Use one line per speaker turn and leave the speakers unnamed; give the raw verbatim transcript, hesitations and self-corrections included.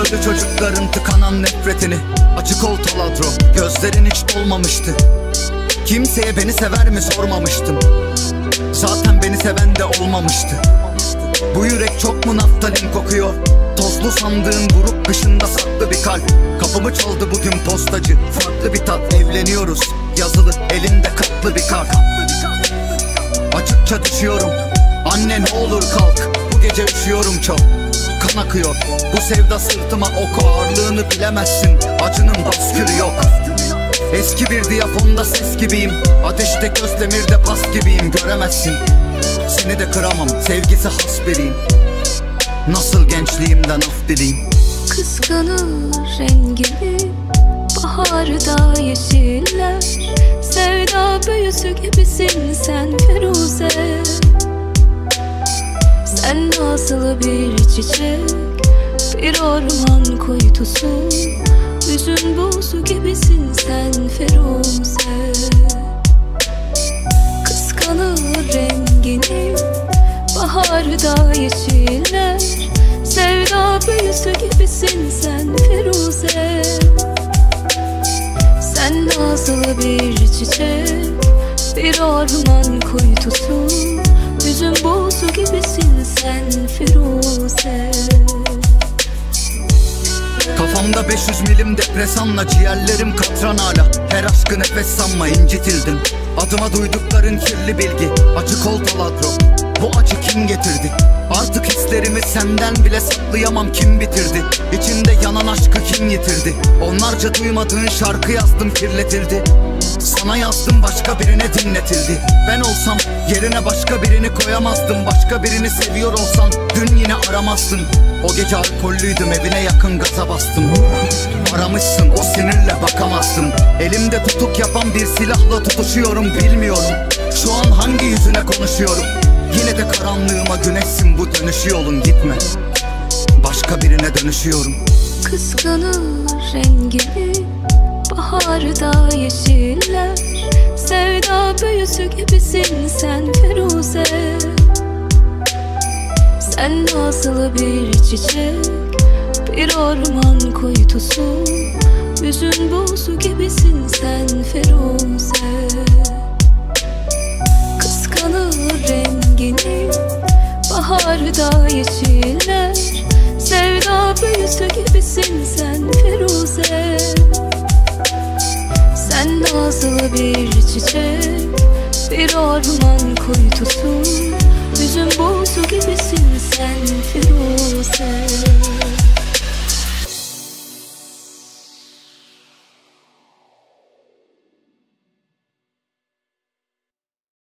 Görü çocukların tıkanan nefretini. Açık ol taladro, gözlerin hiç dolmamıştı. Kimseye beni sever mi sormamıştım. Zaten beni seven de olmamıştı. Bu yürek çok mu naftalin kokuyor? Tozlu sandığın buruk kışında saklı bir kalp. Kapımı çaldı bugün postacı, farklı bir tat. Evleniyoruz, yazılı elinde katlı bir kart. Açıkça düşüyorum, anne ne olur kalk. Bu gece üşüyorum çok, kan akıyor. Bu sevda sırtıma ok, ağırlığını bilemezsin. Acının baskülü yok. Eski bir diyafonda ses gibiyim. Ateşte gözdemirde pas gibiyim, göremezsin. Seni de kıramam, sevgisi has biriyim. Nasıl gençliğimden af dileyim.
Kıskanır rengini baharda yeşiller. Sevda büyüsü gibisin sen Firuze. Sen nasıl bir çiçek, bir orman kuytusu. Üzün buzu gibisin sen Firuze. Kıskanır rengini baharda yeşiller. Sevda büyüsü gibisin sen Firuze. Sen nasıl bir çiçek, bir orman kuytusu. Üzüm buzu gibisin sen Firuze.
Kafamda beş yüz milim depresanla, ciğerlerim katran hala. Her aşkı nefes sanma, incitildim. Adıma duydukların kirli bilgi. Açık ol taladro, bu acı kim getirdi? Artık hislerimi senden bile saklayamam, kim bitirdi? İçinde yanan aşkı kim yitirdi? Onlarca duymadığın şarkı yazdım, kirletildi. Sana yazdım, başka birine dinletildi. Ben olsam yerine başka birini koyamazdım. Başka birini seviyor olsan dün yine aramazdın. O gece alkollüydüm, evine yakın gaza bastım. Aramışsın, o sinirle bakamazdım. Elimde tutuk yapan bir silahla tutuşuyorum, bilmiyorum şu an hangi yüzüne konuşuyorum. Yine de karanlığıma güneşsin, bu dönüş yolun, gitme. Başka birine dönüşüyorum.
Kıskanır rengini baharda yeşiller. Sevda büyüsü gibisin sen Firuze. Sen nasıl bir çiçek, bir orman kuytusu. Üzün buzu gibisin sen Firuze. Kıskanır rengini baharda yeşiller. Sevda büyüsü gibisin sen Firuze. Sen nasıl bir çiçek, bir orman kuytusu. Üzüm buzu gibisin sen Firuze.